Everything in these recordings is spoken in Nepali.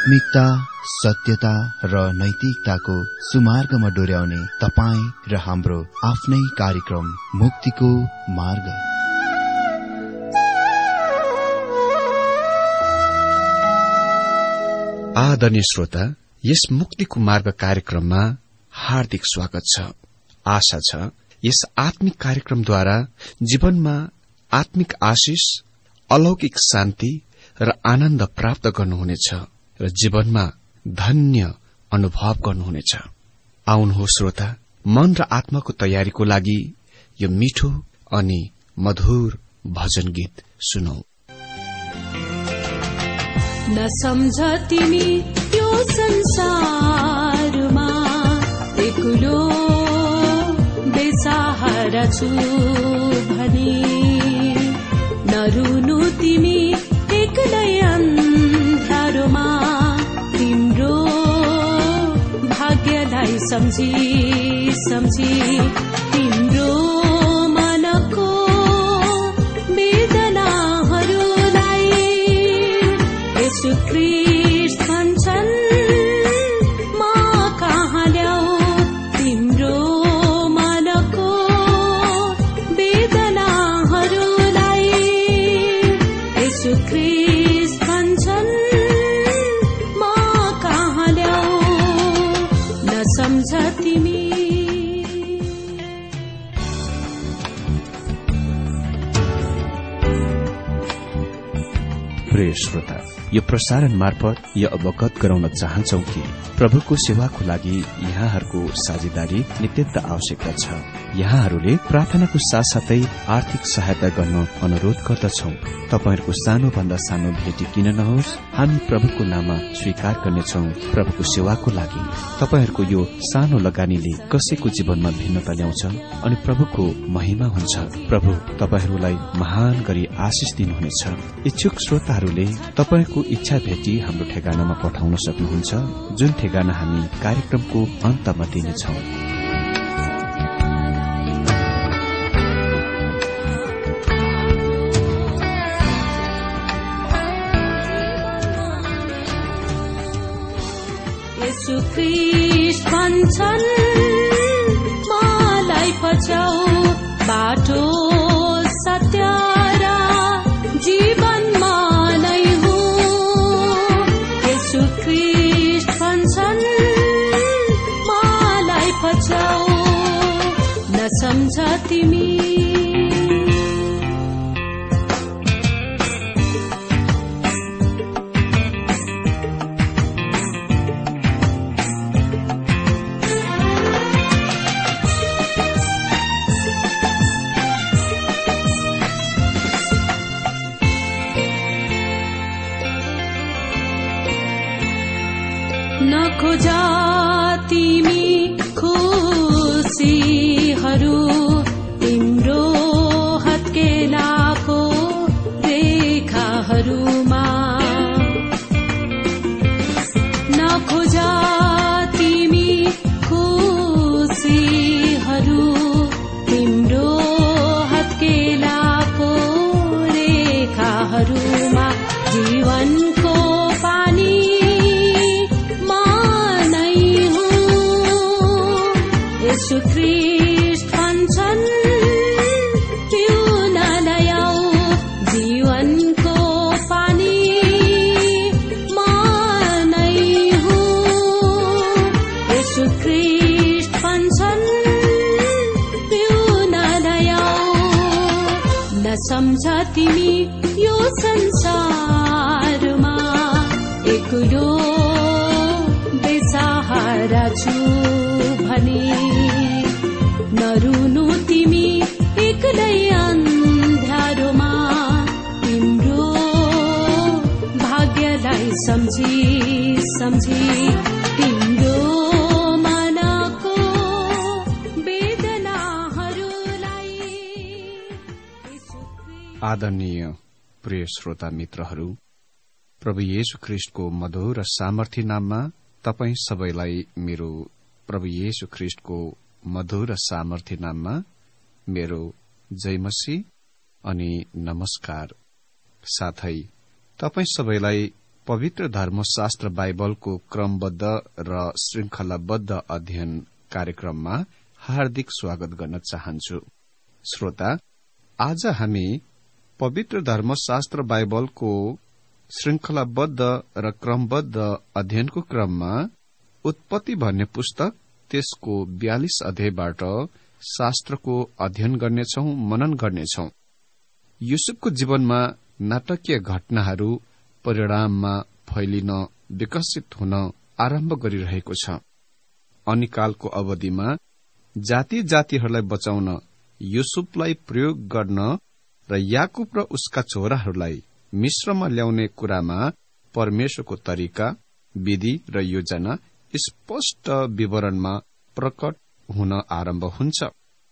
आत्मिकता, सत्यता र नैतिकताको सुमार्गमा डोर्याउने तपाईँ र हाम्रो आफ्नै कार्यक्रम मुक्तिको मार्ग। आदरणीय श्रोता, यस मुक्तिको मार्ग कार्यक्रममा हार्दिक स्वागत छ। आशा छ यस आत्मिक कार्यक्रमद्वारा जीवनमा आत्मिक आशिष, अलौकिक शान्ति र आनन्द प्राप्त गर्नुहुनेछ र जीवनमा धन्य अनुभव गर्नुहुनेछ। आउनुहोस् श्रोता, मन र आत्माको तयारीको लागि यो मिठो अनि मधुर भजन गीत सुनौ। न सम्झ तिमी यो संसारमा एक्लो बेसहारा छु भनी, नरुनु तिमी एक्लै अन्धारोमा, तिम्रो भाग्यलाई सम्झी सम्झी तिम्रो मनको वेदनाहरूलाई यसु ख्रीष्ट भन्छन् म कहाँ ल्याऊ, तिम्रो मनको वेदनाहरूलाई यसु ख्रीष्ट भन्छन् म कहाँ ल्याऊ, न सम्झ तिमी। प्रिय श्रोता, यो प्रसारण मार्फत यो अवगत गराउन चाहन्छौ कि प्रभुको सेवाको लागि यहाँहरूको साझेदारी नित्यन्त आवश्यकता छ। यहाँहरूले प्रार्थनाको साथसाथै आर्थिक सहायता गर्न अनुरोध गर्दछौ। तपाईहरूको सानो भन्दा सानो भेटी किन नहोस्, हामी प्रभुको नाममा स्वीकार गर्नेछौ। प्रभुको सेवाको लागि तपाईहरूको यो सानो लगानीले कसैको जीवनमा भिन्नता ल्याउँछ अनि प्रभुको महिमा हुन्छ। प्रभु तपाईहरूलाई महान गरी आशिष दिनुहुनेछ। इच्छुक श्रोताहरूले तपाईको इच्छा भेटी हाम्रो ठेगानामा पठाउन सक्नुहुन्छ, जुन ठेगाना हामी कार्यक्रमको अन्तमा दिनेछौ। यसु ख्रीष्ट भन्छन् मलाई पछ्याउ, बाटो सत्य र जीवनमा नै हुँ। यसु ख्रीष्ट भन्छन् मलाई पछ्याउ, न सम्झ तिमी। नखोजा तिमी खुसीहरू तिम्रो हत्केलाको रेखाहरूमा, नखोजा तिमी खुसीहरू तिम्रो हत्केलाको रेखाहरूमा, जीवनको पानी यसु ख्रीष्ट भन्छन् पिउन ल्याऊ, जीवनको पानी म नै हुँ। यसु ख्रीष्ट भन्छन् पिउन ल्याऊ, न सम्झ तिमी यो संसारमा एक्लो बेसहारा छु भनी, नरुनु तिमी एक्लै अन्धारोमा, तिम्रो भाग्यलाई सम्झी सम्झी तिम्रो मनको वेदनाहरूलाई। आदरणीय प्रिय श्रोता मित्रहरू, प्रभु येशू ख्रीष्टको मधुर र सामर्थ्य नाममा तपाई सबैलाई मेरो प्रभु येशू ख्रीष्टको मधुर र सामर्थ्य नाममा मेरो जय मसीह अनि नमस्कार। साथै तपाई सबैलाई पवित्र धर्मशास्त्र बाइबलको क्रमबद्ध र श्रृंखलाबद्ध अध्ययन कार्यक्रममा हार्दिक स्वागत गर्न चाहन्छु। श्रोता, आज हामी पवित्र धर्मशास्त्र बाइबलको श्रृंखलाबद्ध र क्रमबद्ध अध्ययनको क्रममा उत्पत्ति भन्ने पुस्तक त्यसको 42 अध्यायबाट शास्त्रको अध्ययन गर्नेछौं, मनन गर्नेछौं। युसुफको जीवनमा नाटकीय घटनाहरू परिणाममा फैलिन, विकसित हुन आरम्भ गरिरहेको छ। अनिकालको अवधिमा जाति जातिहरूलाई बचाउन युसुफलाई प्रयोग गर्न र याकुब र उसका छोराहरूलाई मिश्रमा ल्याउने कुरामा परमेश्वरको तरिका, विधि र योजना स्पष्ट विवरणमा प्रकट हुन आरम्भ हुन्छ।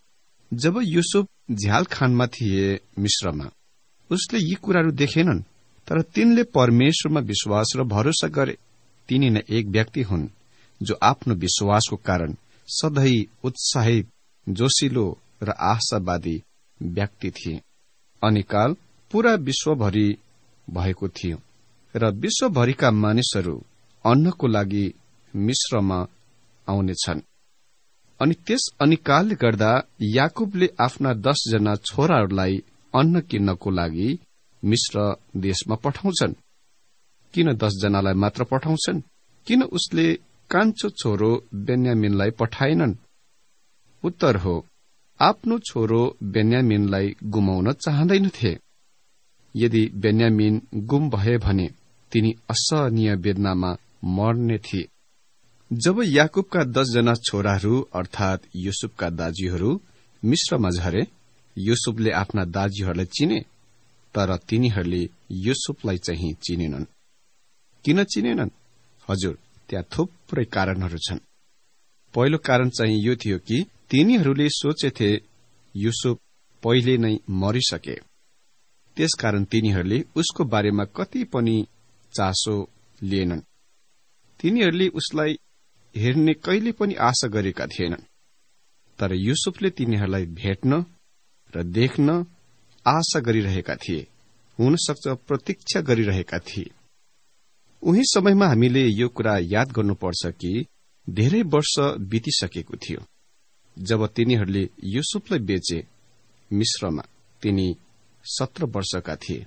जब युसुफ झ्यालखानमा थिए मिश्रमा, उसले यी कुराहरू देखेनन्, तर तिनले परमेश्वरमा विश्वास र भरोसा गरे। तिनी नै एक व्यक्ति हुन् जो आफ्नो विश्वासको कारण सधैँ उत्साहित, जोशिलो र आशावादी व्यक्ति थिए। अनिकाल पूरा विश्वभरि भएको थियो र विश्वभरिका मानिसहरू अन्नको लागि मिश्रमा आउनेछन्। अनि त्यस अनिकालले गर्दा याकुबले आफ्ना 10 जना छोराहरूलाई अन्न किन्नको लागि मिश्र देशमा पठाउँछन्। किन 10 जनालाई मात्र पठाउँछन्? किन उसले कान्छो छोरो बेन्यामिनलाई पठाएनन्? उत्तर हो, आफ्नो छोरो बेन्यामिनलाई गुमाउन चाहँदैनथे। यदि बेन्यामिन गुम भए भने तिनी असहनीय वेदनामा मर्ने थिए। जब याकुबका 10 जना छोराहरू अर्थात युसुफका दाज्यूहरू मिश्रमा झरे, युसुफले आफ्ना दाज्यूहरूलाई चिने, तर तिनीहरूले युसुफलाई चाहिँ चिनेनन्। किन चिनेनन्? हजुर, त्यहाँ थुप्रै कारणहरू छन्। पहिलो कारण चाहिँ यो थियो कि तिनीहरूले सोचेथे युसुफ पहिले नै मरिसके। त्यसकारण तिनीहरूले उसको बारेमा कति पनि चासो लिएनन्। तिनीहरूले उसलाई हेर्ने कहिले पनि आशा गरेका थिएनन्। तर युसुफले तिनीहरूलाई भेट्न र देख्न आशा गरिरहेका थिए, हुन सक्छ प्रतीक्षा गरिरहेका थिए। उही समयमा हामीले यो कुरा याद गर्नुपर्छ कि धेरै वर्ष बितिसकेको थियो जब तिनीहरूले युसुफलाई बेचे। मिश्रमा तिनी 17 वर्षका थिए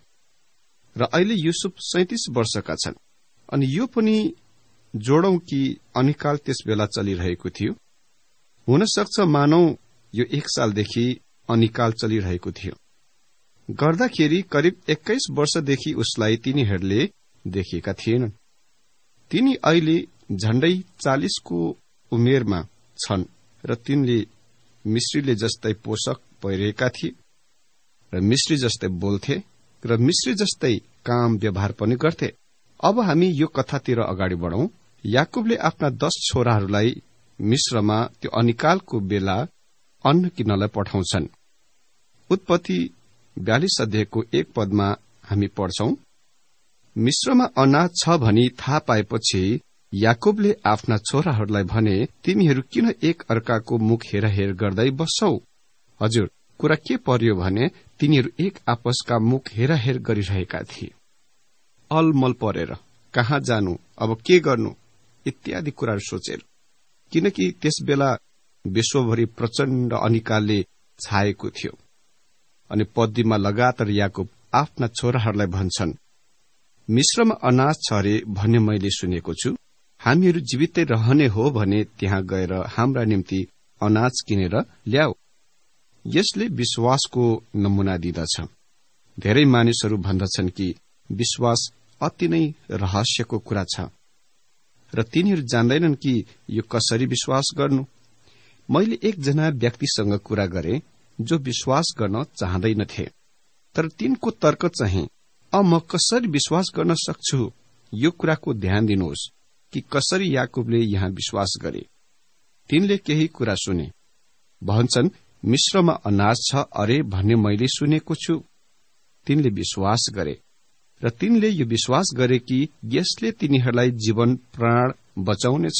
र अहिले युसुफ 37 वर्षका छन्। अनि यो पनि जोडौं कि अनिकाल त्यस बेला चलिरहेको थियो। हुन सक्छ मानौ यो 1 सालदेखि अनिकाल चलिरहेको थियो। गर्दाखेरि करिब 21 वर्षदेखि उसलाई तिनीहरूले देखेका थिएनन्। तिनी अहिले झण्डै 40 को उमेरमा छन् र तिनले मिश्रीले जस्तै पोषक पहिरेका थिए र मिश्री जस्तै बोल्थे र मिश्री जस्तै काम व्यवहार पनि गर्थे। अब हामी यो कथातिर अगाडि बढौं। याकुबले आफ्ना 10 छोराहरूलाई मिश्रमा त्यो अनिकालको बेला अन्न किन्नलाई पठाउँछन्। उत्पत्ति 42 अध्यायको 1 पदमा हामी पढ्छौं, मिश्रमा अनाज छ भनी थाहा पाएपछि याकुबले आफ्ना छोराहरूलाई भने, तिमीहरू किन एक अर्काको मुख हेरहेर गर्दै बस्छौ? हजुर, कुरा के पर्यो भने तिनीहरू एक आपसका मुख हेरहेर गरिरहेका थिए। अलमल परेर कहाँ जानु, अब के गर्नु इत्यादि कुराहरू सोचेर। किनकि त्यस बेला विश्वभरि प्रचण्ड अनिकालले छाएको थियो। अनि पद्दीमा लगातार याकुब आफ्ना छोराहरूलाई भन्छन्, मिश्रमा अनाज छ अरे भन्ने मैले सुनेको छु। हामीहरू जीवितै रहने हो भने त्यहाँ गएर हाम्रा निम्ति अनाज किनेर ल्याऊ। यसले विश्वासको नमूना दिँदछ। धेरै मानिसहरू भन्दछन् कि विश्वास अति नै रहस्यको कुरा छ र तिनीहरू जान्दैनन् कि यो कसरी विश्वास गर्नु। मैले एकजना व्यक्तिसँग कुरा गरे जो विश्वास गर्न चाहँदैनथे, तर तिनको तर्क चाहिँ म कसरी विश्वास गर्न सक्छु। यो कुराको ध्यान दिनुहोस् कि कसरी याकुबले यहाँ विश्वास गरे। तिनले केही कुरा सुने। भन्छन्, मिश्रमा अनाज छ अरे भन्ने मैले सुनेको छु। तिनले विश्वास गरे र तिनले यो विश्वास गरे कि यसले तिनीहरूलाई जीवन प्राण बचाउनेछ।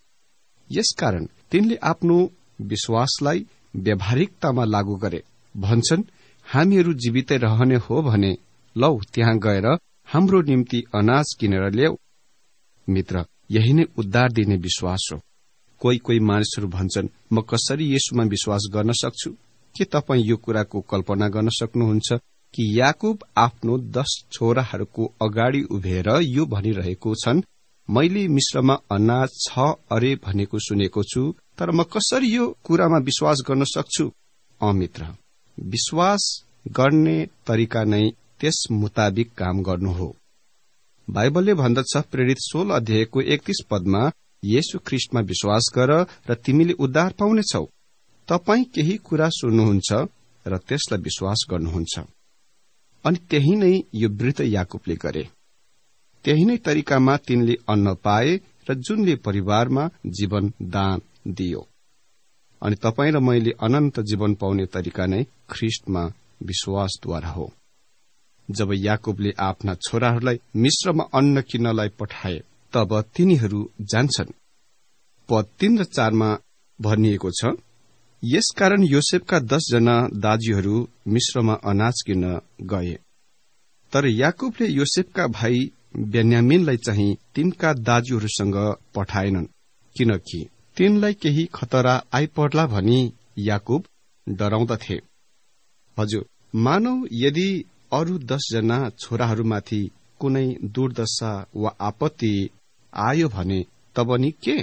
यसकारण तिनले आफ्नो विश्वासलाई व्यावहारिकतामा लागू गरे। भन्छन्, हामीहरू जीवितै रहने हो भने लौ त्यहाँ गएर हाम्रो निम्ति अनाज किनेर ल्याऊ। मित्र, यही नै उद्धार दिने विश्वास हो। कोही मानिसहरू भन्छन्, म कसरी येशूमा विश्वास गर्न सक्छु? के तपाईँ यो कुराको कल्पना गर्न सक्नुहुन्छ कि याकूब आफ्नो 10 छोराहरूको अगाडि उभिएर यो भनिरहेको छन्, मैले मिश्रमा अनाज छ अरे भनेको सुनेको छु, तर म कसरी यो कुरामा विश्वास गर्न सक्छु? मित्र, विश्वास गर्ने तरिका नै त्यस मुताबिक काम गर्नु हो। बाइबलले भन्दछ, प्रेरित 16 अध्यायको 31 पदमा, येशू ख्रीष्टमा विश्वास गर र तिमीले उद्धार पाउनेछौ। तपाई केही कुरा सुन्नुहुन्छ र त्यसलाई विश्वास गर्नुहुन्छ। अनि त्यही नै यो वृद्ध याकूबले गरे। त्यही नै तरिकामा तिनले अन्न पाए र जुनले परिवारमा जीवन दान दियो। अनि तपाई र मैले अनन्त जीवन पाउने तरिका नै ख्रीष्टमा विश्वासद्वारा हो। जब याकूबले आफ्ना छोराहरूलाई मिश्रमा अन्न किन्नलाई पठाए, तब तिनीहरू जान्छन्। पद 3 र 4 मा भनिएको छ, यसकारण योसेफका 10 जना दाजुहरू मिश्रमा अनाज किन्न गए। तर याकूबले योसेफका भाइ बेन्यामीनलाई चाहिँ तिनका दाजुहरूसँग पठाएनन्, किनकि तिनलाई केही खतरा आइपर्ला भनी याकूब डराउँदथे। हजुर, मानव यदि अरू 10 जना छोराहरूमाथि कुनै दुर्दशा वा आपत्ति आयो भने तब नि के?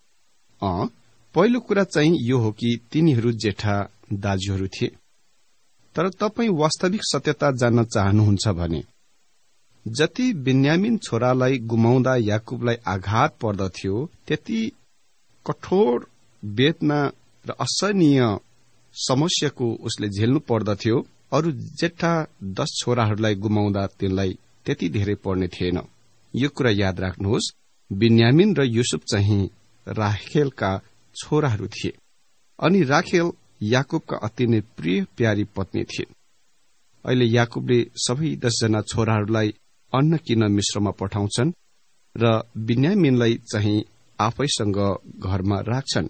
पहिलो कुरा चाहिँ यो हो कि तिनीहरू जेठा दाजुहरू थिए। तर तपाई वास्तविक सत्यता जान्न चाहनुहुन्छ भने जति बेन्यामीन छोरालाई गुमाउँदा याकूबलाई आघात पर्दथ्यो, त्यति कठोर वेदना र असहनीय समस्याको उसले झेल्नु पर्दथ्यो अरू जेठा 10 छोराहरूलाई गुमाउँदा तिनलाई त्यति धेरै पर्ने थिएन। यो कुरा याद राख्नुहोस्, बेन्यामीन र युसुफ चाहिँ राखेलका छोराहरू थिए अनि राखेल याकूबका अति नै प्रिय प्यारी पत्नी थिए। अहिले याकूबले सबै 10 जना छोराहरूलाई अन्न किन्न मिश्रमा पठाउँछन् र बेन्यामीनलाई चाहिँ आफैसँग घरमा राख्छन्।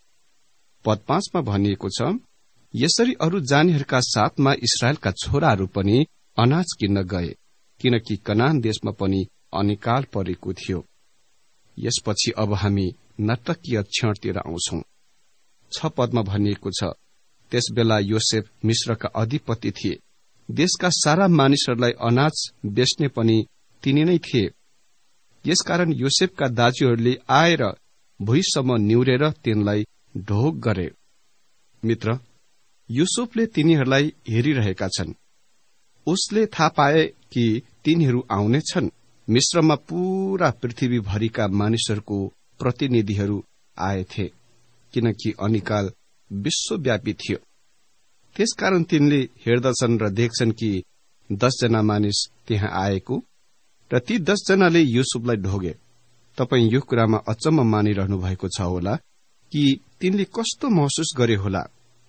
पद 5 मा भनिएको छ, यसरी अरू जानेहरूका साथमा इस्राएलका छोराहरू पनि अनाज किन्न गए, किनकि कनान देशमा पनि अनिकाल परेको थियो। यसपछि अब हामी नाटकीय क्षणतिर आउँछौं। 6 पदमा भनिएको छ, त्यसबेला योसेफ मिश्रका अधिपति थिए। देशका सारा मानिसहरूलाई अनाज बेच्ने पनि तिनी नै थिए। यसकारण योसेफका दाजुहरूले आएर भुइँसम्म निहुरेर तिनलाई ढोग गरे। मित्र, युसुफले तिनीहरूलाई हेरिरहेका छन्। उसले थाहा पाए कि तिनीहरू आउने छन्। मिश्रमा पूरा पृथ्वीभरिका मानिसहरूको प्रतिनिधिहरू आएथे, किनकि अनिकाल विश्वव्यापी थियो। त्यसकारण तिनले हेर्दछन् र देख्छन् कि 10 जना मानिस त्यहाँ आएको र ती 10 जनाले युसुफलाई ढोगे। तपाई यो कुरामा अचम्म मानिरहनु भएको छ होला कि तिनले कस्तो महसुस गरे होला।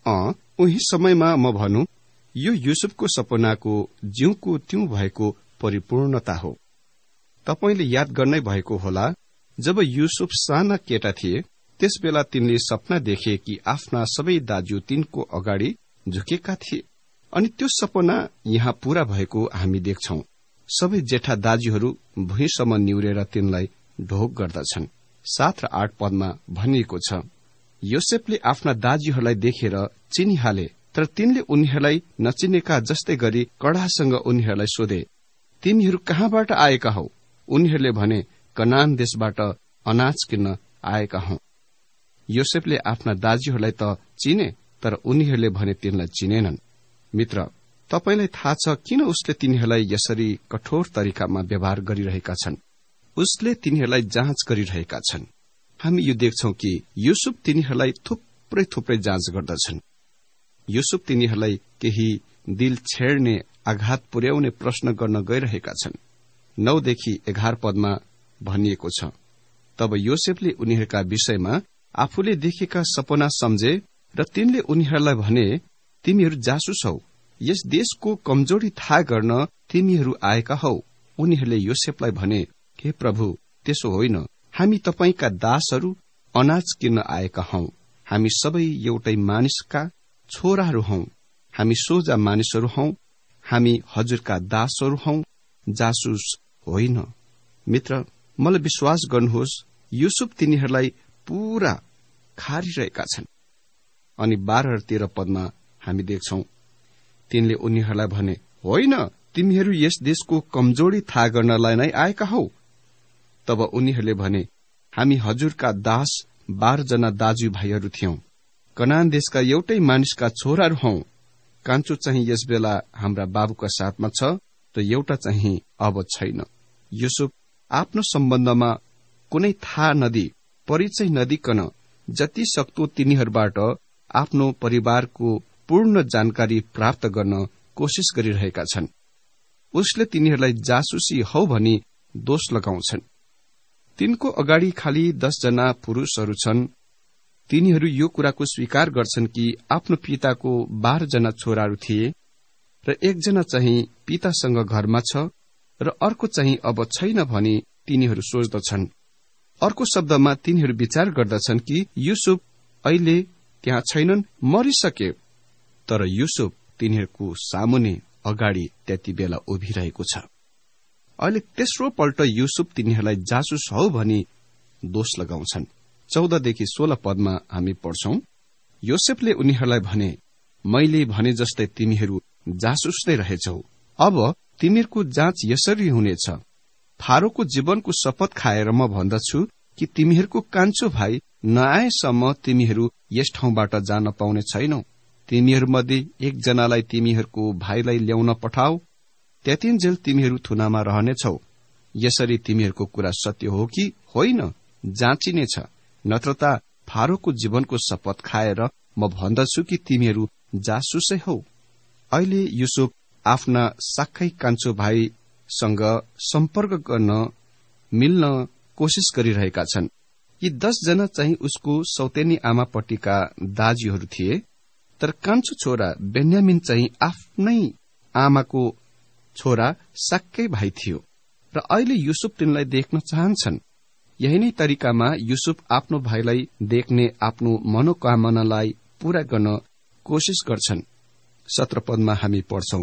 उही समयमा म भनौं, यो युसुफको सपनाको ज्यूको त्यौं भएको परिपूर्णता हो। तपाईले याद गर्नै भएको होला, जब युसुफ साना केटा थिए त्यसबेला तिनले सपना देखे कि आफ्ना सबै दाजु तिनको अगाडि झुकेका थिए अनि त्यो सपना यहाँ पूरा भएको हामी देख्छौं। सबै जेठा दाजुहरू भुइँसम्म निहुरेर तिनलाई ढोग गर्दछन्। 7 र 8 पदमा भनिएको छ, योसेफले आफ्ना दाजुहरूलाई देखेर चिनिहाले, तर तिनले उनीहरूलाई नचिनेका जस्तै गरी कडासँग उनीहरूलाई सोधे, तिमीहरू कहाँबाट आएका हौ? उनीहरूले भने, कनान देशबाट अनाज किन्न आएका हौ। योसेफले आफ्ना दाजुहरूलाई त चिने, तर उनीहरूले भने तिनलाई चिनेनन्। मित्र, तपाईलाई थाहा छ किन उसले तिनीहरूलाई यसरी कठोर तरिकामा व्यवहार गरिरहेका छन्? उसले तिनीहरूलाई जाँच गरिरहेका छन्। हामी यो देख्छौं कि युसुफ तिनीहरूलाई थुप्रै जाँच गर्दछन्। युसुफ तिनीहरूलाई केही दिल छेड्ने, आघात पुर्याउने प्रश्न गर्न गइरहेका छन्। 9 देखि 11 पदमा भनिएको छ, तब योसेफले उनीहरूका विषयमा आफूले देखेका सपना सम्झे र तिनले उनीहरूलाई भने, तिमीहरू जासुस हौ, यस देशको कमजोरी थाहा गर्न तिमीहरू आएका हौ। उनीहरूले योसेफलाई भने, हे प्रभु, त्यसो होइन, हामी तपाईका दासहरू अनाज किन्न आएका हौ। हामी सबै एउटै मानिसका छोराहरू हौ। हामी सोझा मानिसहरू हौ। हामी हजुरका दासहरू हौ। जासुस होइन। मित्र, मलाई विश्वास गर्नुहोस्, युसुफ तिनीहरूलाई पूरा खारिरहेका छन्। अनि 12 र 13 पदमा हामी देख्छौं, तिनले उनीहरूलाई भने, होइन, तिमीहरू यस देशको कमजोरी थाहा गर्नलाई नै आएका हौ। तब उनीहरूले भने, हामी हजुरका दास 12 जना दाजुभाइहरू थियौं। कनान देशका एउटै मानिसका छोराहरू हौ। कान्छो चाहिँ यस बेला हाम्रा बाबुका साथमा छ, र एउटा चाहिँ अब छैन। युसुफ आफ्नो सम्बन्धमा कुनै थाहा नदिई, परिचय नदिकन जति सक्दो तिनीहरूबाट आफ्नो परिवारको पूर्ण जानकारी प्राप्त गर्न कोशिश गरिरहेका छन्। उसले तिनीहरूलाई जासुसी हौ भनी दोष लगाउँछन्। तिनको अगाडि खालि 10 जना पुरूषहरू छन्। तिनीहरू यो कुराको स्वीकार गर्छन् कि आफ्नो पिताको 12 जना छोराहरू थिए, र 1 जना चाहिँ पितासँग घरमा छ, र अर्को चाहिँ अब छैन भनी तिनीहरू सोच्दछन्। अर्को शब्दमा तिनीहरू विचार गर्दछन् कि युसुफ अहिले त्यहाँ छैनन्, मरिसके। तर युसुफ तिनीहरूको सामुने अगाडि त्यति बेला उभिरहेको छ। अहिले तेस्रो पल्ट युसुफ तिनीहरूलाई जासुस हौ भनी दोष लगाउँछन्। 14 देखि 16 पदमा हामी पढ्छौं, योसेफले उनीहरूलाई भने, मैले भने जस्तै तिमीहरू जासुस नै रहेछौ। अब तिमीहरूको जाँच यसरी हुनेछ, फारोको जीवनको शपथ खाएर म भन्दछु कि तिमीहरूको कान्छो भाइ नआएसम्म तिमीहरू यस ठाउँबाट जान पाउने छैनौ। तिमीहरूमध्ये 1 जनालाई तिमीहरूको भाइलाई ल्याउन पठाऊ, त्यतिन्जेल तिमीहरू थुनामा रहनेछौ। यसरी तिमीहरूको कुरा सत्य हो कि होइन जाँचिनेछ, नत्र त फारोको जीवनको शपथ खाएर म भन्दछु कि तिमीहरू जासुसै हौ। अहिले युसुफ आफ्ना साक्कै कान्छो भाइसँग सम्पर्क गर्न मिल्न कोशिश गरिरहेका छन्। यी 10 जना चाहिँ उसको सौतेनी आमापट्टिका दाजुहरू थिए, तर कान्छो छोरा बेन्यामिन चाहिँ आफ्नै आमाको छोरा साक्कै भाइ थियो, र अहिले युसुफ तिनलाई देख्न चाहन्छन्। यही नै तरिकामा युसुफ आफ्नो भाइलाई देख्ने आफ्नो मनोकामनालाई पूरा गर्न कोशिश गर्छन्। 17 पदमा हामी पढ्छौं,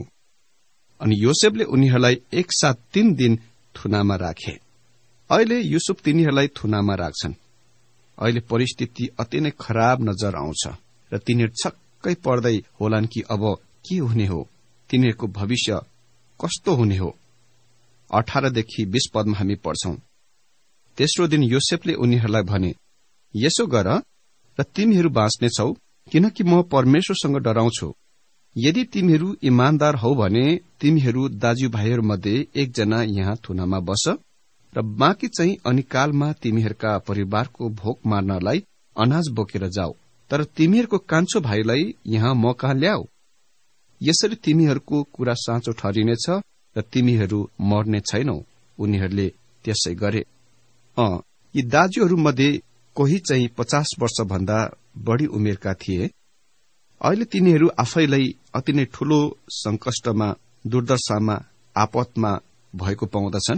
अनि योसेफले उनीहरूलाई एकसाथ 3 दिन थुनामा राखे। अहिले युसुफ तिनीहरूलाई थुनामा राख्छन्। अहिले परिस्थिति अति नै खराब नजर आउँछ, र तिनीहरू छक्कै पर्दै होलान् कि अब के हुने हो, तिनीहरूको भविष्य कस्तो हुने हो। 18 देखि 20 पदमा हामी पढ्छौं, तेस्रो दिन योसेफले उनीहरूलाई भने, यसो गर र तिमीहरू बाँच्नेछौ, किनकि म परमेश्वरसँग डराउँछु। यदि तिमीहरू इमान्दार हौ भने तिमीहरू दाजुभाइहरूमध्ये 1 जना यहाँ थुनामा बस, र बाँकी चाहिँ अनिकालमा तिमीहरूका परिवारको भोक मार्नलाई अनाज बोकेर जाऊ, तर तिमीहरूको कान्छो भाइलाई यहाँ म कहाँ ल्याऊ। यसरी तिमीहरूको कुरा साँचो ठहरिनेछ, र तिमीहरू मर्ने छैनौ। उनीहरूले त्यसै गरे। यी दाजुहरूमध्ये कोही चाहिँ 50 वर्ष भन्दा बढ़ी उमेरका थिए। अहिले तिनीहरू आफैलाई अति नै ठूलो संकष्टमा, दुर्दशामा, आपतमा भएको पाउँदछन्,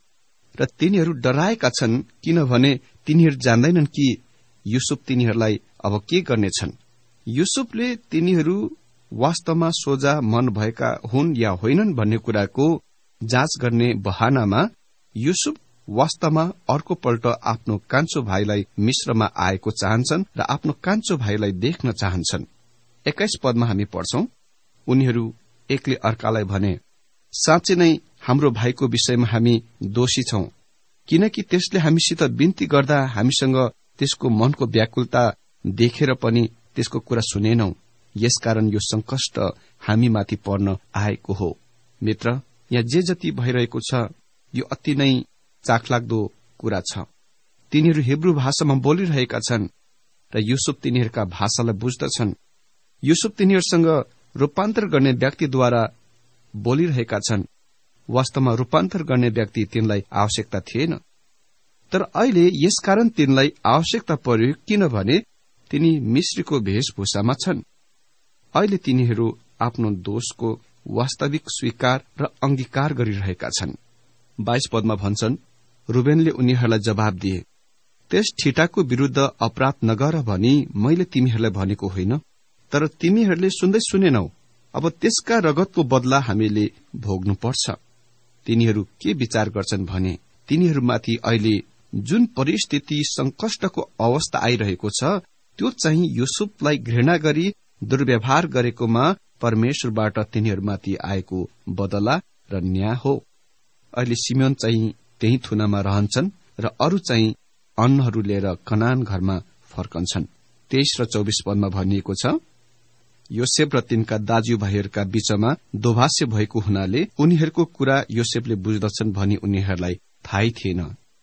र तिनीहरू डराएका छन्, किनभने तिनीहरू जान्दैनन् कि युसुफ तिनीहरूलाई अब के गर्नेछन्। युसुफले तिनीहरू वास्तवमा सोझा मन भएका हुन् या होइनन् भन्ने कुराको जाँच गर्ने बहानामा युसुफ वास्तवमा अर्को पल्ट आफ्नो कान्छो भाइलाई मिश्रमा आएको चाहन्छन् र आफ्नो कान्छो भाइलाई देख्न चाहन्छन्। 21 पदमा हामी पढ्छौं, उनीहरू एकले अर्कालाई भने, साँच्चै नै हाम्रो भाइको विषयमा हामी दोषी छौं, किनकि त्यसले हामीसित बिन्ती गर्दा हामीसँग त्यसको मनको व्याकुलता देखेर पनि त्यसको कुरा सुनेनौ। यसकारण यो संकष्ट हामीमाथि पर्न आएको हो। मित्र, यहाँ जे जति भइरहेको छ यो अति नै चाखलाग्दो कुरा छ। तिनीहरू हिब्रू भाषामा बोलिरहेका छन्, र युसुफ तिनीहरूका भाषालाई बुझ्दछन्। युसुफ तिनीहरूसँग रूपान्तर गर्ने व्यक्तिद्वारा बोलिरहेका छन्। वास्तवमा रूपान्तर गर्ने व्यक्ति तिनलाई आवश्यकता थिएन, तर अहिले यसकारण तिनलाई आवश्यकता पर्यो, किनभने तिनी मिश्रीको वेशभूषामा छन्। अहिले तिनीहरू आफ्नो दोषको वास्तविक स्वीकार र अंगीकार गरिरहेका छन्। 22 पदमा भन्छन्, रुबेनले उनीहरूलाई जवाब दिए, त्यस ठिटाको विरूद्ध अपराध नगर भनी मैले तिमीहरूलाई भनेको होइन, तर तिमीहरूले सुन्दै सुनेनौ। अब त्यसका रगतको बदला हामीले भोग्नुपर्छ। तिनीहरू के विचार गर्छन् भने तिनीहरूमाथि अहिले जुन परिस्थिति संकष्टको अवस्था आइरहेको छ त्यो चाहिँ युसुफलाई घृणा गरी दुर्व्यवहार गरेकोमा परमेश्वरबाट तिनीहरूमाथि आएको बदला र न्याय हो। अहिले सिमेन चाहिँ त्यही थुनामा रहन्छन् र अरू चाहिँ अन्नहरू लिएर कनान घरमा फर्कन्छन्। 23 र 24 पदमा भनिएको छ, योसेफ र तिनका दाजुभाइहरूका बीचमा दोभाष्य भएको हुनाले उनीहरूको कुरा योसेफले बुझ्दछन् भनी उनीहरूलाई थाहै थिएन।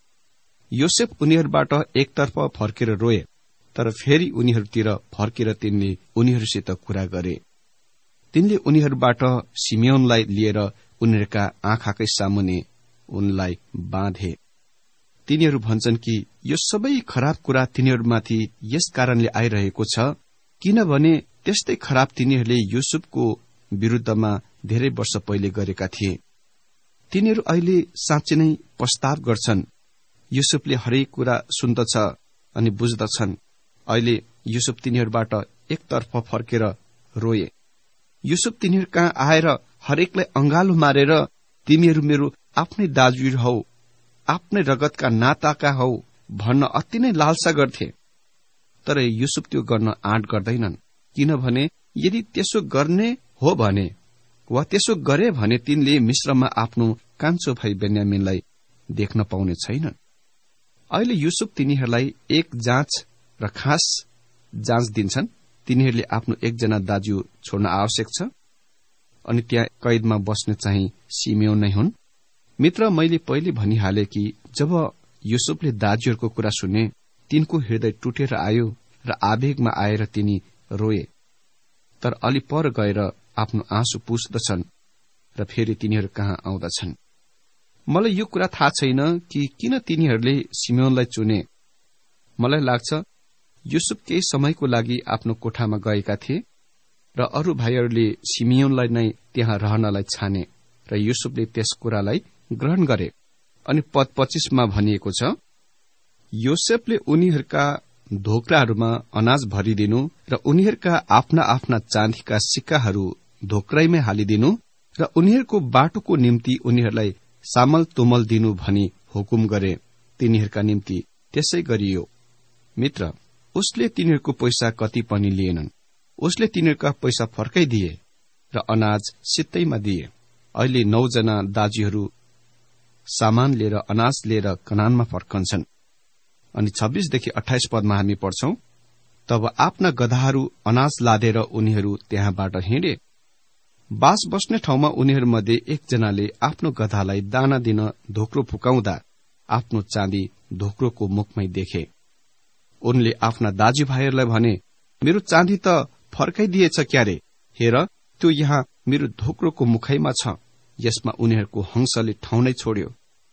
योसेफ उनीहरूबाट एकतर्फ फर्केर रोए, तर फेरि उनीहरूतिर फर्केर तिनले उनीहरूसित कुरा गरे। तिनले उनीहरूबाट सिमेओनलाई लिएर उनीहरूका आँखाकै सामुन्ने उनलाई बाँधे। तिनीहरू भन्छन् कि यो सबै खराब कुरा तिनीहरूमाथि यस कारणले आइरहेको छ किनभने त्यस्तै खराब तिनीहरूले युसुफको विरूद्धमा धेरै वर्ष पहिले गरेका थिए। तिनीहरू अहिले साँच्चै नै पश्चाताप गर्छन्। युसुफले हरेक कुरा सुन्दछ अनि बुझ्दछन्। अहिले युसुफ तिनीहरूबाट एकतर्फ फर्केर रोए। युसुफ तिनीहरू कहाँ आएर हरेकलाई अंगालो मारेर तिमीहरू मेरो आफ्नै दाजुहरू हौ, आफ्नै रगतका नाताका हौ भन्न अति नै लालसा गर्थे। तर युसुफ त्यो गर्न आँट गर्दैनन्, किनभने यदि त्यसो गर्ने हो भने वा त्यसो गरे भने तिनले मिश्रमा आफ्नो कान्छो भाइ बेन्यामिनलाई देख्न पाउने छैनन्। अहिले युसुफ तिनीहरूलाई एक जाँच र खास जाँच दिन्छन्। तिनीहरूले आफ्नो एकजना दाजु छोड्न आवश्यक छ अनि त्यहाँ कैदमा बस्ने चाहिँ सिमेओन नै हुन्। मित्र, मैले पहिले भनिहाले कि जब युसुफले दाजुहरूको कुरा सुने तिनको हृदय टुटेर आयो र आवेगमा आएर तिनी रोए। तर अलि पर गएर आफ्नो आँसु पुस्दछन् र फेरि तिनीहरू कहाँ आउँदछन्। मलाई यो कुरा थाहा छैन कि किन तिनीहरूले सिमेओनलाई चुने। मलाई लाग्छ युसुफ केही समयको लागि आफ्नो कोठामा गएका थिए र अरू भाइहरूले सिमेओनलाई नै त्यहाँ रहनलाई छाने र युसुफले त्यस कुरालाई ग्रहण गरे। अनि पद 25 मा भनिएको छ, योसेफले उनीहरूका धोक्राहरूमा अनाज भरिदिनु र उनीहरूका आफ्ना आफ्ना चाँदीका सिक्काहरू धोक्राइमै हालिदिनु र उनीहरूको बाटोको निम्ति उनीहरूलाई सामल तुमल दिनु भनी हुकुम गरे। तिनीहरूका निम्ति त्यसै गरियो। मित्र, उसले तिनीहरूको पैसा कति पनि लिएनन्। उसले तिनीहरूका पैसा फर्काइदिए र अनाज सित्तैमा दिए। अहिले 9 जना दाजुहरू सामान लिएर अनाज लिएर कनानमा फर्कन्छन्। अनि 26 देखि 28 पदमा हामी पढ्छौं, तब आफ्ना गधाहरू अनाज लादेर उनीहरू त्यहाँबाट हिँडे। बास बस्ने ठाउँमा उनीहरूमध्ये एकजनाले आफ्नो गधालाई दाना दिन धोक्रो फुकाउँदा आफ्नो चाँदी धोक्रोको मुखमै देखे। उनले आफ्ना दाजुभाइहरूलाई भने, मेरो चाँदी त फर्काइदिएछ क्यारे, हेर त्यो यहाँ मेरो धोक्रोको मुखैमा छ। यसमा उनीहरूको हंसले ठाउँ नै छोड्यो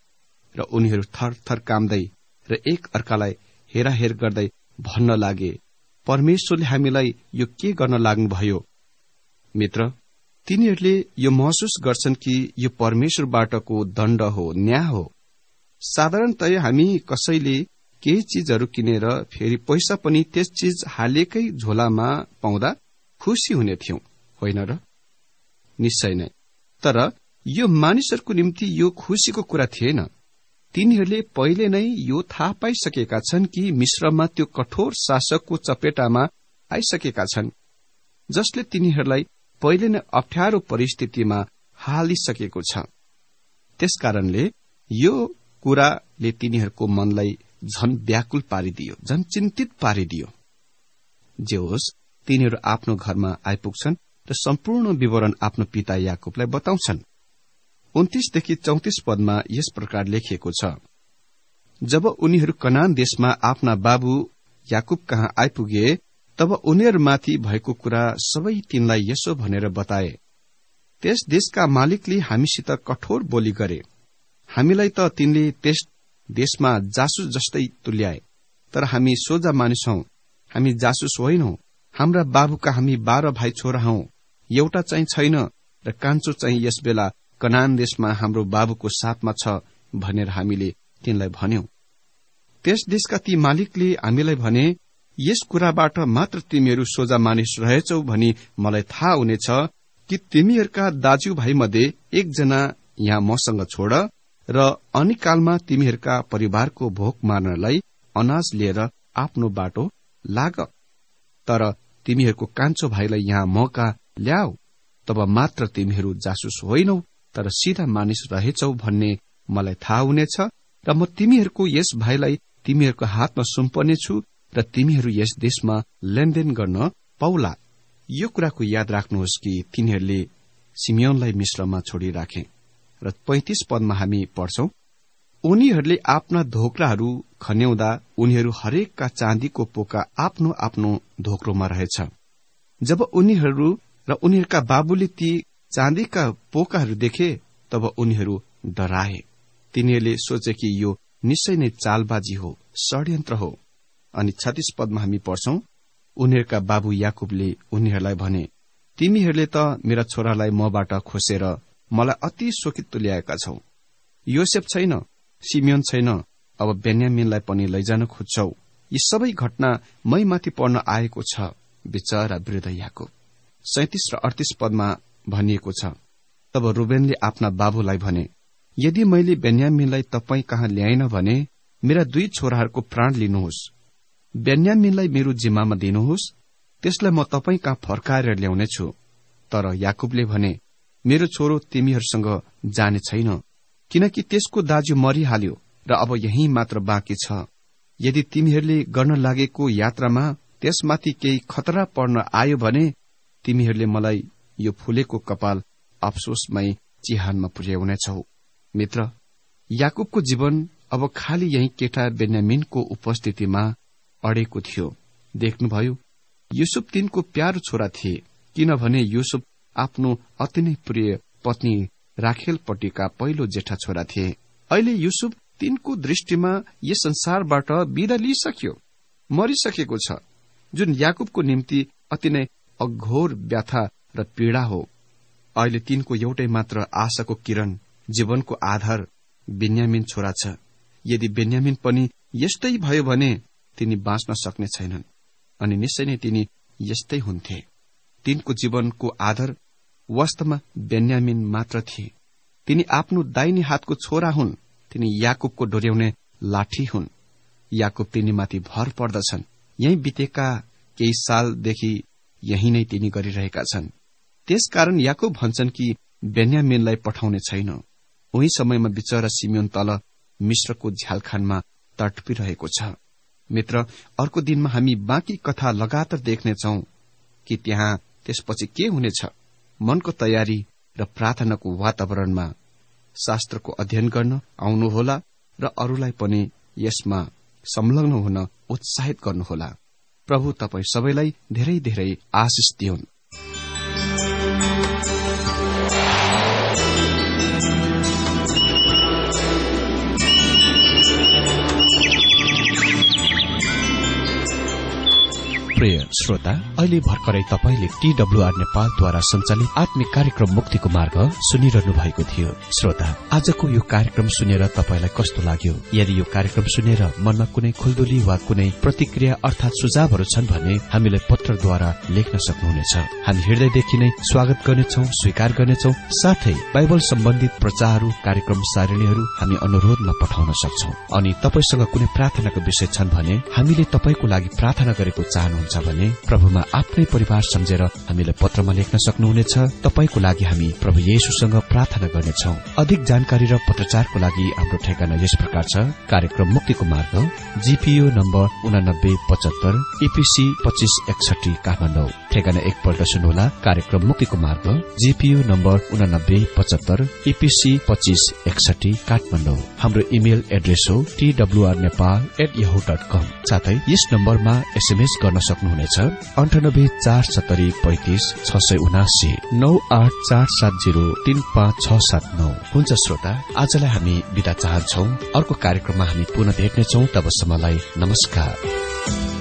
र उनीहरू थर थर काम्दै र एक अर्कालाई हेराहेर गर्दै भन्न लागे, परमेश्वरले हामीलाई यो के गर्न लाग्नुभयो। मित्र, तिनीहरूले यो महसुस गर्छन् कि यो परमेश्वरबाटको दण्ड हो, न्याय हो। साधारणतया हामी कसैले केही चीजहरू किनेर फेरि पैसा पनि त्यस चीज हालेकै झोलामा पाउँदा खुसी हुने थियौं, होइन र? निश्चय नै। तर यो मानिसहरूको निम्ति यो खुसीको कुरा थिएन। तिनीहरूले पहिले नै यो थाहा पाइसकेका छन् कि मिश्रमा त्यो कठोर शासकको चपेटामा आइसकेका छन्, जसले तिनीहरूलाई पहिले नै अप्ठ्यारो परिस्थितिमा हालिसकेको छ। त्यसकारणले यो कुराले तिनीहरूको मनलाई झन व्याकुल पारिदियो, झन चिन्तित पारिदियो। जे होस्, तिनीहरू आफ्नो घरमा आइपुग्छन् र सम्पूर्ण विवरण आफ्नो पिता याकुबलाई बताउँछन्। 29 देखि 34 पदमा यस प्रकार लेखिएको छ, जब उनीहरू कनान देशमा आफ्ना बाबु याकुब कहाँ आइपुगे तब उनीहरूमाथि भएको कुरा सबै तिनलाई यसो भनेर बताए, त्यस देशका मालिकले हामीसित कठोर बोली गरे। हामीलाई त तिनले त्यस देशमा जासुस जस्तै तुल्याए, तर हामी सोझा मानिस हौं, हामी जासुस होइनौं। हाम्रा बाबुका हामी 12 भाइ छोरा हौं, एउटा चाहिँ छैन र कान्छो चाहिँ यस बेला कनान देशमा हाम्रो बाबुको साथमा छ भनेर हामीले तिनलाई भन्यौं। त्यस देशका ती मालिकले हामीलाई भने, यस कुराबाट मात्र तिमीहरू सोझा मानिस रहेछौ भनी मलाई थाहा हुनेछ कि तिमीहरूका दाजुभाइ मध्ये एकजना यहाँ मसँग छोड र अनिकालमा तिमीहरूका परिवारको भोक मार्नलाई अनाज लिएर आफ्नो बाटो लाग। तर तिमीहरूको कान्छो भाइलाई यहाँ मौका ल्याऊ, तब मात्र तिमीहरू जासुस होइनौ तर सिधा मानिस रहेछौ भन्ने मलाई थाहा हुनेछ र म तिमीहरूको यस भाइलाई तिमीहरूको हातमा सुम्पर्नेछु र तिमीहरू यस देशमा लेनदेन गर्न पाउला। यो कुराको याद राख्नुहोस् कि तिनीहरूले सिमियोनलाई मिश्रमा छोडिराखे। र 35 पदमा हामी पढ्छौं, उनीहरूले आफ्ना धोक्राहरू खन्याउँदा उनीहरू हरेकका चाँदीको पोका आफ्नो आफ्नो धोक्रोमा रहेछ। जब उनीहरू र उनीहरूका बाबुले ती चाँदीका पोकाहरू देखे तब उनीहरू डराए। तिनीहरूले सोचे कि यो निश्चय नै चालबाजी हो, षड्यन्त्र हो। अनि 36 पदमा हामी पढ्छौं, उनीहरूका बाबु याकुबले उनीहरूलाई भने, तिमीहरूले त मेरा छोरालाई मबाट खोसेर मलाई अति शोकित तुल्याएका छौ। योसेफ छैन, सिमियोन छैन, अब बेन्यामिनलाई पनि लैजान खोज्छौ। यी सबै घटना मैमाथि पर्न आएको छ। बिचरा वृद्ध याकुब। 37 र 38 पदमा भनिएको छ, तब रुबेनले आफ्ना बाबुलाई भने, यदि मैले बेन्यामिनलाई तपाई कहाँ ल्याइन भने मेरा 2 छोराहरूको प्राण लिनुहोस्। बेन्यामिनलाई मेरो जिम्मामा दिनुहोस्, त्यसलाई म तपाई कहाँ फर्काएर ल्याउनेछु। तर याकुबले भने, मेरो छोरो तिमीहरूसँग जाने छैन, किनकि त्यसको दाजु मरिहाल्यो र अब यही मात्र बाँकी छ। यदि तिमीहरूले गर्न लागेको यात्रामा त्यसमाथि केही खतरा पर्न आयो भने तिमीहरूले मलाई यो फुलेको कपाल अफसोसमय चिहानमा पुर्याउनेछौ। मित्र, याकुबको जीवन अब खाली यही केटा बेन्यामिनको उपस्थितिमा अडेको थियो। देख्नुभयो, युसुफ तिनको प्यारो छोरा थिए, किनभने युसुफ आफ्नो अति नै प्रिय पत्नी राखेलपट्टिका पहिलो जेठा छोरा थिए। अहिले युसुफ तिनको दृष्टिमा यस संसारबाट बिदा लिइसक्यो, मरिसकेको छ, जुन याकुबको निम्ति अति नै अघोर व्यथा र पीड़ा हो। अहिले तिनको एउटै मात्र आशाको किरण, जीवनको आधार बेन्यामिन छोरा छ। यदि बेन्यामिन पनि यस्तै भयो भने तिनी बाँच्न सक्ने छैनन्, अनि निश्चय नै तिनी यस्तै हुन्थे। तिनको जीवनको आधार वास्तवमा बेन्यामिन मात्र थिए। तिनी आफ्नो दाहिने हातको छोरा हुन्, तिनी याकुबको डोर्याउने लाठी हुन्। याकुब तिनीमाथि भर पर्दछन्। यही बितेका केही सालदेखि यही नै तिनी गरिरहेका छन्। त्यसकारण याकुब भन्छन् कि बेन्यामिनलाई पठाउने छैन। उही समयमा बिचरा सिमियोन तल मिश्रको झ्यालखानमा तडपिरहेको छ। मित्र, अर्को दिनमा हामी बाँकी कथा लगातार देख्नेछौ कि त्यहाँ त्यसपछि के हुनेछ। मनको तयारी र प्रार्थनाको वातावरणमा शास्त्रको अध्ययन गर्न आउनुहोला र अरूलाई पनि यसमा संलग्न हुन उत्साहित गर्नुहोला। प्रभु तपाई सबैलाई धेरै धेरै आशिष दिउन्। प्रिय श्रोता, अहिले भर्खरै तपाईले TWR नेपालद्वारा सञ्चालित आत्मिक कार्यक्रम मुक्तिको मार्ग सुनिरहनु भएको थियो। श्रोता, आजको यो कार्यक्रम सुनेर तपाईलाई कस्तो लाग्यो? यदि यो कार्यक्रम सुनेर मनमा कुनै खुल्दुली वा कुनै प्रतिक्रिया अर्थात सुझावहरू छन् भने हामीलाई पत्रद्वारा लेख्न सक्नुहुनेछ। हामी हृदयदेखि नै स्वागत गर्नेछौं, स्वीकार गर्नेछौं। साथै बाइबल सम्बन्धित प्रचारहरू, कार्यक्रम सारणीहरू हामी अनुरोधमा पठाउन सक्छौं। अनि तपाईसँग कुनै प्रार्थनाको विषय छन् भने हामीले तपाईको लागि प्रार्थना गरेको चाहनुहुन्छ भने प्रभुमा आफ्नै परिवार सम्झेर हामीलाई पत्रमा लेख्न सक्नुहुनेछ। तपाईको लागि हामी प्रभु येशूसँग प्रार्थना गर्नेछौं। अधिक जानकारी र पत्रचारको लागि हाम्रो ठेगाना यस प्रकार छ। कार्यक्रम मुक्तिको मार्ग, GPO नम्बर 8975 EPC 2561 काठमाडौँ। ठेगाना एकपल्ट सुन्नुहोला। कार्यक्रम मुक्तिको मार्ग, GPO नम्बर 8975 EPC 2561 काठमाडौँ। हाम्रो इमेल एड्रेस हो twrnepal@yahoo.com। साथै यस नम्बरमा SMS गर्न सक्नुहुनेछ 9847355679 9847035679। हुन्छ श्रोता, आजलाई हामी बिदा चाहन्छौ। अर्को कार्यक्रममा हामी पुनः भेट्नेछौं। तबसम्मलाई नमस्कार।